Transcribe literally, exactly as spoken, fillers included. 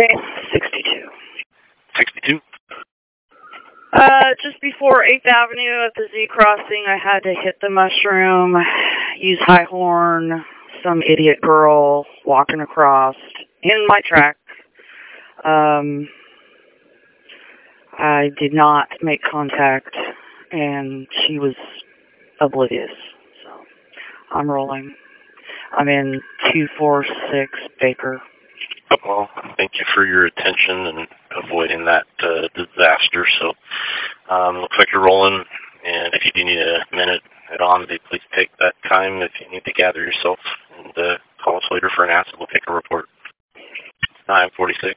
sixty-two. sixty-two? Uh, just before eighth Avenue at the Z crossing, I had to hit the mushroom, use high horn, some idiot girl walking across in my track. Um, I did not make contact, and she was oblivious. So I'm rolling. I'm in two four six Baker. Well, thank you for your attention and avoiding that uh, disaster. So, um, looks like you're rolling, and if you do need a minute at on, please take that time if you need to gather yourself and uh, call us later for an answer. We'll take a report. nine forty-six.